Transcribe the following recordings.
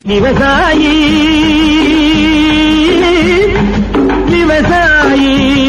விவசாயி விவசாயி.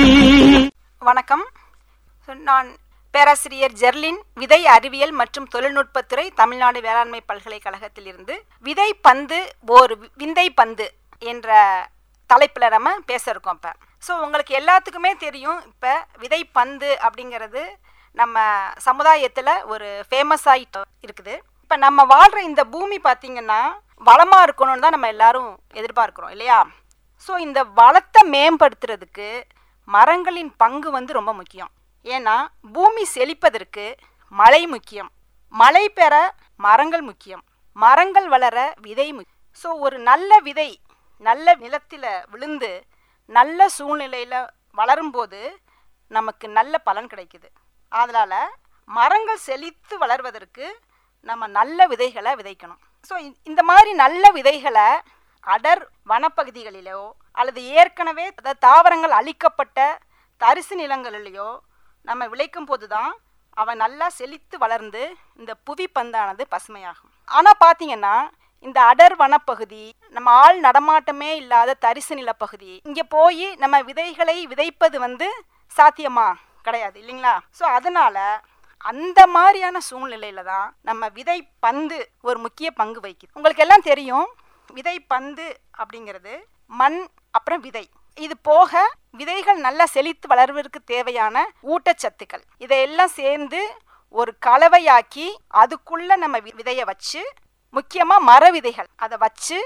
வணக்கம். நான் பேராசிரியர் ஜெர்லின், விதை அறிவியல் மற்றும் தொழில்நுட்பத்துறை, தமிழ்நாடு வேளாண்மை பல்கலைக்கழகத்தில் இருந்து விதை பந்து ஒரு விந்தை பந்து என்ற தலைப்பில் நம்ம பேச இருக்கோம். இப்போ உங்களுக்கு எல்லாத்துக்குமே தெரியும், இப்போ விதை பந்து அப்படிங்கிறது நம்ம சமுதாயத்தில் ஒரு ஃபேமஸ் ஆகிட்டு இருக்குது. இப்போ நம்ம வாழ்கிற இந்த பூமி பார்த்திங்கன்னா வளமாக இருக்கணும்னு தான் நம்ம எல்லாரும் எதிர்பார்க்குறோம் இல்லையா? ஸோ இந்த வளத்தை மேம்படுத்துறதுக்கு மரங்களின் பங்கு ரொம்ப முக்கியம். ஏன்னா பூமி செழிப்பதற்கு மழை முக்கியம், மழை பெற மரங்கள் முக்கியம், மரங்கள் வளர விதை முக்கியம். ஸோ ஒரு நல்ல விதை நல்ல நிலத்தில் விழுந்து நல்ல சூழ்நிலையில் வளரும்போது நமக்கு நல்ல பலன் கிடைக்குது. அதனால் மரங்கள் செழித்து வளர்வதற்கு நம்ம நல்ல விதைகளை விதைக்கணும். ஸோ இந்த மாதிரி நல்ல விதைகளை அடர் வனப்பகுதிகளிலோ அல்லது ஏற்கனவே தாவரங்கள் அழிக்கப்பட்ட தரிசு நிலங்களிலேயோ நம்ம விளைக்கும் போது தான் அவன் நல்லா செழித்து வளர்ந்து இந்த புவி பந்தானது பசுமையாகும். ஆனால் பார்த்தீங்கன்னா இந்த அடர் வனப்பகுதி, நம்ம ஆள் நடமாட்டமே இல்லாத தரிசு நிலப்பகுதி, இங்கே போய் நம்ம விதைகளை விதைப்பது சாத்தியமா கிடையாது இல்லைங்களா? ஸோ அதனால அந்த மாதிரியான சூழ்நிலையில தான் நம்ம விதை பந்து ஒரு முக்கிய பங்கு வகிக்குது. உங்களுக்கு எல்லாம் தெரியும், விதை பந்து அப்படிங்கிறது மண் அப்புறம் விதை, இது போக விதைகள் நல்லா செழித்து வளர்வதற்கு தேவையான ஊட்டச்சத்துக்கள் இதையெல்லாம் சேர்ந்து ஒரு கலவையாக்கி அதுக்குள்ள நம்ம விதையை வச்சு, முக்கியமாக மர விதைகள் அதை வச்சு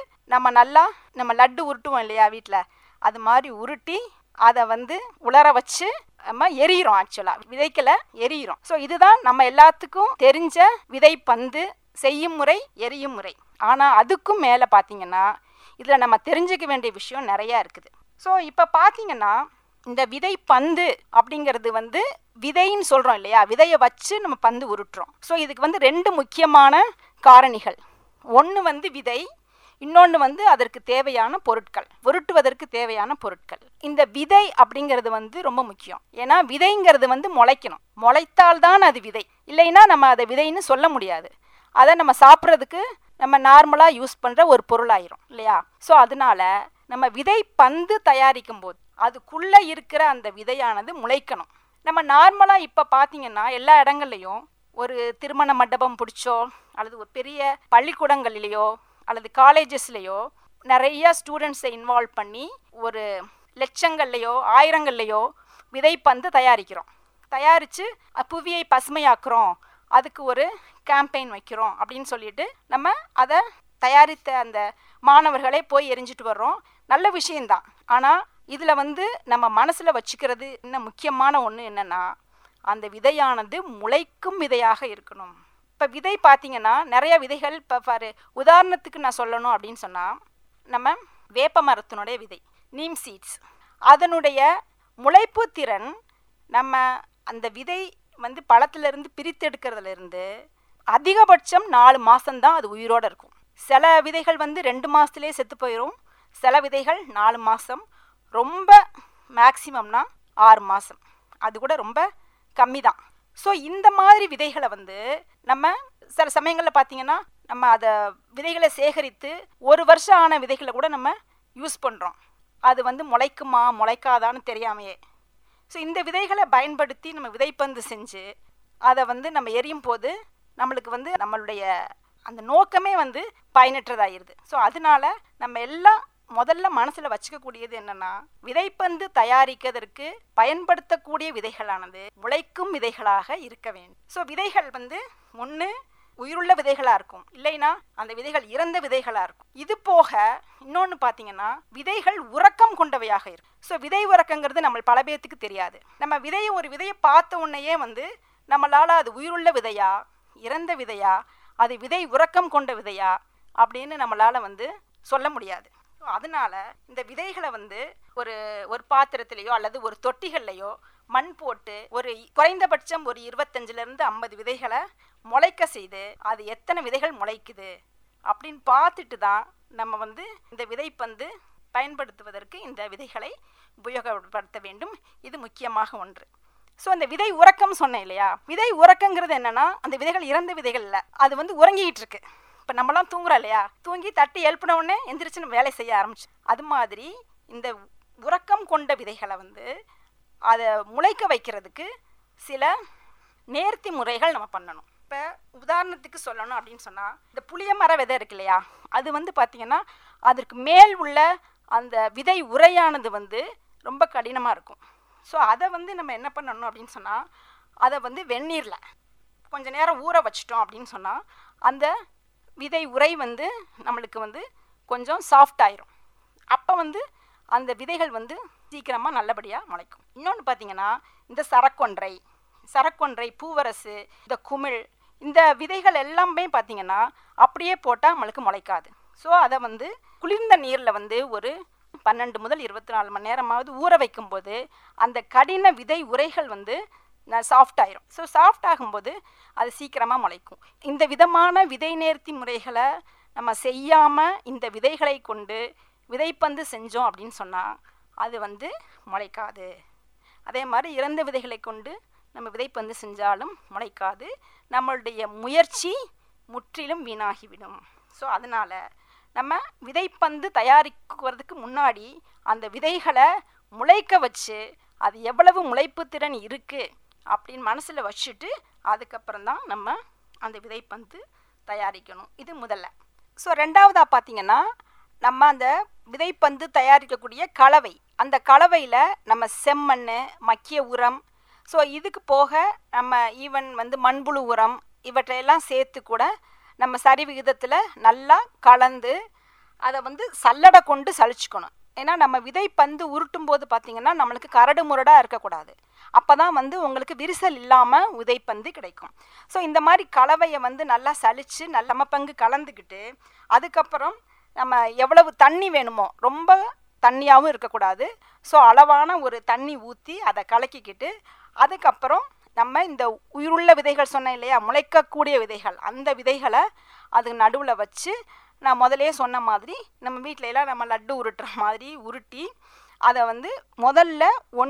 நம்ம லட்டு உருட்டுவோம் இல்லையா வீட்டில், அது மாதிரி உருட்டி அதை உலர வச்சு நம்ம எரியிறோம். ஆக்சுவலாக விதைக்கல எரியிறோம். ஸோ இதுதான் நம்ம எல்லாத்துக்கும் தெரிஞ்ச விதை பந்து செய்யும் முறை, எரியும் முறை. ஆனால் அதுக்கும் மேலே பார்த்தீங்கன்னா இதில் நம்ம தெரிஞ்சுக்க வேண்டிய விஷயம் நிறையா இருக்குது. ஸோ இப்போ பார்த்தீங்கன்னா இந்த விதை பந்து அப்படிங்கிறது விதைன்னு சொல்கிறோம் இல்லையா, விதையை வச்சு நம்ம பந்து உருட்டுறோம். ஸோ இதுக்கு ரெண்டு முக்கியமான காரணிகள். ஒன்று விதை, இன்னொன்று அதற்கு தேவையான பொருட்கள், உருட்டுவதற்கு தேவையான பொருட்கள். இந்த விதை அப்படிங்கிறது ரொம்ப முக்கியம். ஏன்னா விதைங்கிறது முளைக்கணும், முளைத்தால்தான் அது விதை, இல்லைன்னா நம்ம அதை விதைன்னு சொல்ல முடியாது. அதை நம்ம சாப்பிட்றதுக்கு நம்ம நார்மலாக யூஸ் பண்ணுற ஒரு பொருளாயிரும் இல்லையா? ஸோ அதனால நம்ம விதை பந்து தயாரிக்கும் போது அதுக்குள்ளே இருக்கிற அந்த விதையானது முளைக்கணும். நம்ம நார்மலாக இப்போ பார்த்தீங்கன்னா எல்லா இடங்கள்லையும் ஒரு திருமண மண்டபம் பிடிச்சோ அல்லது ஒரு பெரிய பள்ளிக்கூடங்களிலேயோ அல்லது காலேஜஸ்லேயோ நிறைய ஸ்டூடெண்ட்ஸை இன்வால்வ் பண்ணி ஒரு லட்சங்கள்லையோ ஆயிரங்கள்லையோ விதை பந்து தயாரிக்கிறோம். தயாரித்து புவியை பசுமையாக்குறோம், அதுக்கு ஒரு கேம்பெயின் வைக்கிறோம் அப்படின்னு சொல்லிட்டு நம்ம அதை தயாரித்த அந்த மாணவர்களே போய் எரிஞ்சிட்டு வர்றோம். நல்ல விஷயந்தான். ஆனால் இதில் நம்ம மனசில் வச்சுக்கிறது இன்னும் முக்கியமான ஒன்று என்னென்னா, அந்த விதையானது முளைக்கும் விதையாக இருக்கணும். இப்போ விதை பார்த்திங்கன்னா நிறைய விதைகள், இப்போ உதாரணத்துக்கு நான் சொல்லணும் அப்படின்னு சொன்னால், நம்ம வேப்ப மரத்தினுடைய விதை நீம் சீட்ஸ், அதனுடைய முளைப்பு திறன் நம்ம அந்த விதை பழத்திலிருந்து பிரித்தெடுக்கிறதுலேருந்து அதிகபட்சம் 4 மாதம்தான் அது உயிரோடு இருக்கும். சில விதைகள் 2 மாதத்துலேயே செத்து போயிடும், சில விதைகள் 4 மாதம், ரொம்ப மேக்சிமம்னா 6 மாதம், அது கூட ரொம்ப கம்மி தான். ஸோ இந்த மாதிரி விதைகளை நம்ம சில சமயங்களில் பார்த்திங்கன்னா நம்ம அதை விதைகளை சேகரித்து 1 வருஷம் ஆன விதைகளை கூட நம்ம யூஸ் பண்ணுறோம். அது முளைக்குமா முளைக்காதான்னு தெரியாமையே. ஸோ இந்த விதைகளை பயன்படுத்தி நம்ம விதைப்பந்து செஞ்சு அதை நம்ம எரியும் போது நம்மளுக்கு நம்மளுடைய அந்த நோக்கமே பயனற்றதாகிடுது. ஸோ அதனால நம்ம எல்லாம் முதல்ல மனசில் வச்சுக்கக்கூடியது என்னென்னா, விதைப்பந்து தயாரிக்கிறதுக்கு பயன்படுத்தக்கூடிய விதைகளானது முளைக்கும் விதைகளாக இருக்க வேண்டும். ஸோ விதைகள் ஒன்று உயிருள்ள விதைகளாக இருக்கும், இல்லைன்னா அந்த விதைகள் இறந்த விதைகளாக இருக்கும். இது போக இன்னொன்று பார்த்தீங்கன்னா விதைகள் உறக்கம் கொண்டவையாக இருக்கும். ஸோ விதை உறக்கங்கிறது நம்ம பல பேர்த்துக்கு தெரியாது. நம்ம ஒரு விதையை பார்த்த உடனேயே நம்மளால் அது உயிருள்ள விதையா இறந்த விதையா அது விதை உறக்கம் கொண்ட விதையா அப்படின்னு நம்மளால் சொல்ல முடியாது. அதனால இந்த விதைகளை ஒரு ஒரு பாத்திரத்திலேயோ அல்லது ஒரு தொட்டிகள்லையோ மண் போட்டு ஒரு குறைந்தபட்சம் ஒரு 25லேருந்து 50 விதைகளை முளைக்க செய்து அது எத்தனை விதைகள் முளைக்குது அப்படின்னு பார்த்துட்டு தான் நம்ம இந்த விதைப்பந்து பயன்படுத்துவதற்கு இந்த விதைகளை உபயோகப்படுத்த வேண்டும். இது முக்கியமாக ஒன்று. ஸோ அந்த விதை உறக்கம் சொன்னேன் இல்லையா, விதை உறக்கங்கிறது என்னன்னா அந்த விதைகள் இறந்த விதைகள் இல்லை, அது உறங்கிட்டு இருக்கு. இப்போ நம்மளாம் தூங்குறோம் இல்லையா, தூங்கி தட்டி எழுப்பின உடனே எந்திரிச்சுன்னு வேலை செய்ய ஆரம்பிச்சு. அது மாதிரி இந்த உறக்கம் கொண்ட விதைகளை வந்து அதை முளைக்க வைக்கிறதுக்கு சில நேர்த்தி முறைகள் நம்ம பண்ணணும். இப்போ உதாரணத்துக்கு சொல்லணும் அப்படின்னு சொன்னால், இந்த புளிய மர விதை இருக்கு இல்லையா, அது வந்து பார்த்திங்கன்னா அதற்கு மேல் உள்ள அந்த விதை உரையானது வந்து ரொம்ப கடினமாக இருக்கும். ஸோ அதை வந்து நம்ம என்ன பண்ணணும் அப்படின்னு சொன்னால், அதை வந்து வெந்நீரில் கொஞ்சம் நேரம் ஊற வச்சிட்டோம் அப்படின்னு சொன்னால் அந்த விதை உரை வந்து நம்மளுக்கு வந்து கொஞ்சம் சாஃப்ட் ஆயிரும். அப்போ வந்து அந்த விதைகள் வந்து சீக்கிரமாக நல்லபடியாக முளைக்கும். இன்னொன்று பார்த்திங்கன்னா, இந்த சரக்கொன்றை, பூவரசு, இந்த குமிழ், இந்த விதைகள் எல்லாமே பார்த்திங்கன்னா அப்படியே போட்டால் நம்மளுக்கு முளைக்காது. ஸோ அதை வந்து குளிர்ந்த நீரில் வந்து ஒரு 12 முதல் 24 மணி நேரமாவது ஊற வைக்கும்போது அந்த கடின விதை உரைகள் வந்து சாஃப்ட் ஆயிரும். ஸோ சாஃப்ட் ஆகும்போது அது சீக்கிரமாக முளைக்கும். இந்த விதமான விதை நேர்த்தி முறைகளை நம்ம செய்யாமல் இந்த விதைகளை கொண்டு விதைப்பந்து செஞ்சோம் அப்படின்னு சொன்னால் அது வந்து முளைக்காது. அதே மாதிரி இறந்த விதைகளை கொண்டு நம்ம விதைப்பந்து செஞ்சாலும் முளைக்காது. நம்மளுடைய முயற்சி முற்றிலும் வீணாகிவிடும். ஸோ அதனால் நம்ம விதைப்பந்து தயாரிக்கிறதுக்கு முன்னாடி அந்த விதைகளை முளைக்க வச்சு அது எவ்வளவு முளைப்பு திறன் இருக்குது அப்படின்னு மனசில் வச்சுட்டு அதுக்கப்புறம் தான் நம்ம அந்த விதைப்பந்து தயாரிக்கணும். இது முதல்ல. ஸோ ரெண்டாவதாக பார்த்திங்கன்னா, நம்ம அந்த விதைப்பந்து தயாரிக்கக்கூடிய கலவை, அந்த கலவையில் நம்ம செம்மண், மக்கிய உரம், ஸோ இதுக்கு போக நம்ம ஈவன் வந்து மண்புழு உரம் இவற்றையெல்லாம் சேர்த்து கூட நம்ம சரி விகிதத்தில் நல்லா கலந்து அதை வந்து சல்லடை கொண்டு சலிச்சுக்கணும். ஏன்னா நம்ம விதைப்பந்து உருட்டும் போது பார்த்திங்கன்னா நம்மளுக்கு கரடு முரடாக இருக்கக்கூடாது. அப்போ தான் வந்து உங்களுக்கு விரிசல் இல்லாமல் விதைப்பந்து கிடைக்கும். ஸோ இந்த மாதிரி கலவையை வந்து நல்லா சலித்து நல்ல பங்கு கலந்துக்கிட்டு அதுக்கப்புறம் நம்ம எவ்வளவு தண்ணி வேணுமோ, ரொம்ப தண்ணியாகவும் இருக்கக்கூடாது. ஸோ அளவான ஒரு தண்ணி ஊற்றி அதை கலக்கிக்கிட்டு அதுக்கப்புறம் நம்ம இந்த உயிருள்ள விதைகள் சொன்னேன் இல்லையா, முளைக்கக்கூடிய விதைகள், அந்த விதைகளை அது நடுவில் வச்சு நான் முதலே சொன்ன மாதிரி நம்ம வீட்டிலலாம் நம்ம லட்டு உருட்டுற மாதிரி உருட்டி அதை வந்து முதல்ல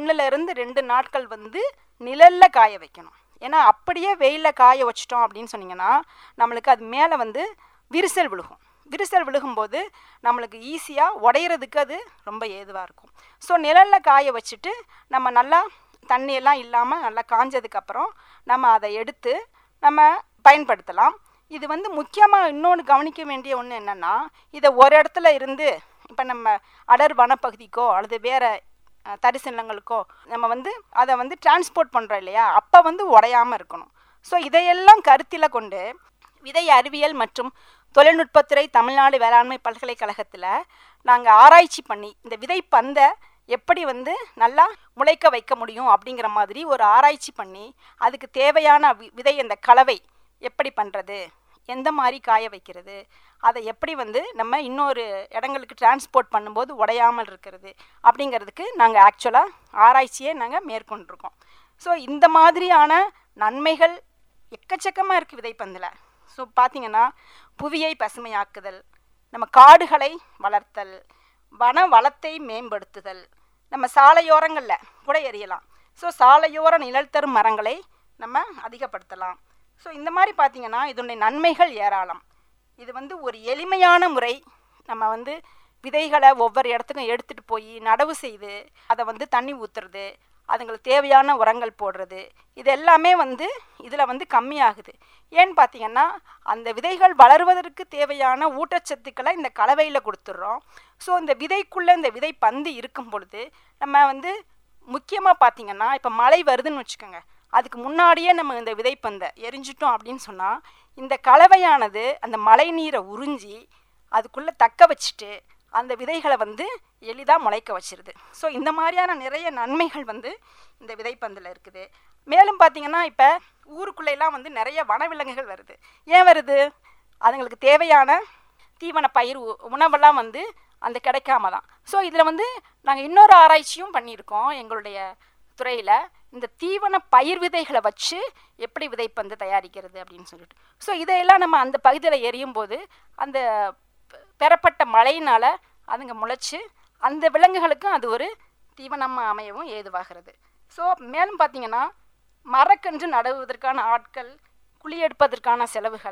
1-2 நாட்கள் வந்து நிழலில் காய வைக்கணும். ஏன்னா அப்படியே வெயிலில் காய வச்சிட்டோம் அப்படின்னு சொன்னிங்கன்னா நம்மளுக்கு அது மேலே வந்து விரிசல் விழுகும்போது நம்மளுக்கு ஈஸியாக உடையிறதுக்கு அது ரொம்ப ஏதுவாக இருக்கும். ஸோ நிழலில் காய வச்சுட்டு நம்ம நல்லா தண்ணியெல்லாம் இல்லாமல் நல்லா காஞ்சதுக்கப்புறம் நம்ம அதை எடுத்து நம்ம பயன்படுத்தலாம். இது வந்து முக்கியமாக இன்னொன்று கவனிக்க வேண்டிய ஒன்று என்னென்னா, இதை ஒரு இடத்துல இருந்து இப்போ நம்ம அடர் வனப்பகுதிக்கோ அல்லது வேறு தரிசு நிலங்களுக்கோ நம்ம வந்து அதை வந்து டிரான்ஸ்போர்ட் பண்ணுறோம் இல்லையா, அப்போ வந்து உடையாமல் இருக்கணும். ஸோ இதையெல்லாம் கருத்தில் கொண்டு விதை அறிவியல் மற்றும் தொழில்நுட்பத்துறை தமிழ்நாடு வேளாண்மை பல்கலைக்கழகத்தில் நாங்கள் ஆராய்ச்சி பண்ணி இந்த விதைப்பந்தை எப்படி வந்து நல்லா முளைக்க வைக்க முடியும் அப்படிங்கிற மாதிரி ஒரு ஆராய்ச்சி பண்ணி அதுக்கு தேவையான விதை அந்த கலவை எப்படி பண்ணுறது, எந்த மாதிரி காய வைக்கிறது, அதை எப்படி வந்து நம்ம இன்னொரு இடங்களுக்கு டிரான்ஸ்போர்ட் பண்ணும்போது உடையாமல் இருக்கிறது அப்படிங்கிறதுக்கு நாங்கள் ஆக்சுவலாக ஆராய்ச்சியே நாங்கள் மேற்கொண்டிருக்கோம். ஸோ இந்த மாதிரியான நன்மைகள் எக்கச்சக்கமாக இருக்குது விதைப்பந்தில். ஸோ பார்த்திங்கன்னா புவியை பசுமையாக்குதல், நம்ம காடுகளை வளர்த்தல், வன வளத்தை மேம்படுத்துதல், நம்ம சாலையோரங்களில் கூட எறியலாம். ஸோ சாலையோர நிழல் தரும் மரங்களை நம்ம அதிகப்படுத்தலாம். ஸோ இந்த மாதிரி பார்த்திங்கன்னா இதனுடைய நன்மைகள் ஏராளம். இது வந்து ஒரு எளிமையான முறை. நம்ம வந்து விதைகளை ஒவ்வொரு இடத்துக்கும் எடுத்துகிட்டு போய் நடவு செய்து அதை வந்து தண்ணி ஊற்றுறது, அதுங்களுக்கு தேவையான உரங்கள் போடுறது, இது எல்லாமே வந்து இதில் வந்து கம்மியாகுது. ஏன்னு பார்த்திங்கன்னா அந்த விதைகள் வளருவதற்கு தேவையான ஊட்டச்சத்துக்களை இந்த கலவையில் கொடுத்துட்றோம். ஸோ இந்த விதைக்குள்ளே இந்த விதை பந்து இருக்கும் பொழுது நம்ம வந்து முக்கியமாக பார்த்திங்கன்னா இப்போ மழை வருதுன்னு வச்சுக்கோங்க, அதுக்கு முன்னாடியே நம்ம இந்த விதைப்பந்தை எரிஞ்சிட்டோம் அப்படின்னு சொன்னால் இந்த கலவையானது அந்த மழை நீரை உறிஞ்சி அதுக்குள்ளே தக்க வச்சுட்டு அந்த விதைகளை வந்து எளிதாக முளைக்க வச்சிருது. ஸோ இந்த மாதிரியான நிறைய நன்மைகள் வந்து இந்த விதைப்பந்தில் இருக்குது. மேலும் பார்த்திங்கன்னா இப்போ ஊருக்குள்ளெல்லாம் வந்து நிறைய வனவிலங்குகள் வருது. ஏன் வருது? அதுங்களுக்கு தேவையான தீவன பயிர் உணவெல்லாம் வந்து அந்த கிடைக்காம தான். ஸோ இதில் வந்து நாங்கள் இன்னொரு ஆராய்ச்சியும் பண்ணியிருக்கோம் எங்களுடைய துறையில், இந்த தீவன பயிர் விதைகளை வச்சு எப்படி விதைப்பந்து தயாரிக்கிறது அப்படின்னு சொல்லிட்டு. ஸோ இதையெல்லாம் நம்ம அந்த பகுதியில் எரியும் போது அந்த பெறப்பட்ட மழையினால் அதுங்க முளைச்சி அந்த விலங்குகளுக்கும் அது ஒரு தீவனமாக அமையவும் ஏதுவாகிறது. ஸோ மேலும் பார்த்திங்கன்னா மரக்கன்று நடுவதற்கான ஆட்கள், குழி எடுப்பதற்கான செலவுகள்,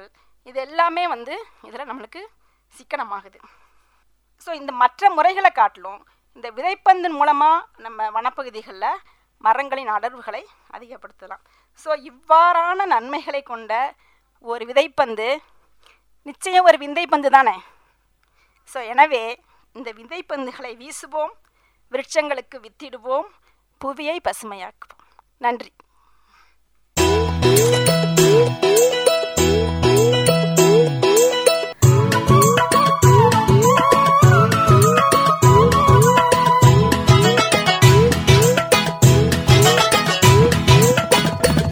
இது எல்லாமே இதில் நம்மளுக்கு சிக்கனமாகுது. ஸோ இந்த மற்ற முறைகளை காட்டிலும் இந்த விதைப்பந்தின் மூலமாக நம்ம வனப்பகுதிகளில் மரங்களின் அடர்வுகளை அதிகப்படுத்தலாம். ஸோ இவ்வாறான நன்மைகளை கொண்ட ஒரு விதைப்பந்து நிச்சயம் ஒரு விந்தைப்பந்து தானே. ஸோ எனவே இந்த விதைப்பந்துகளை வீசுவோம், விருட்சங்களுக்கு வித்திடுவோம், புவியை பசுமையாக்குவோம். நன்றி.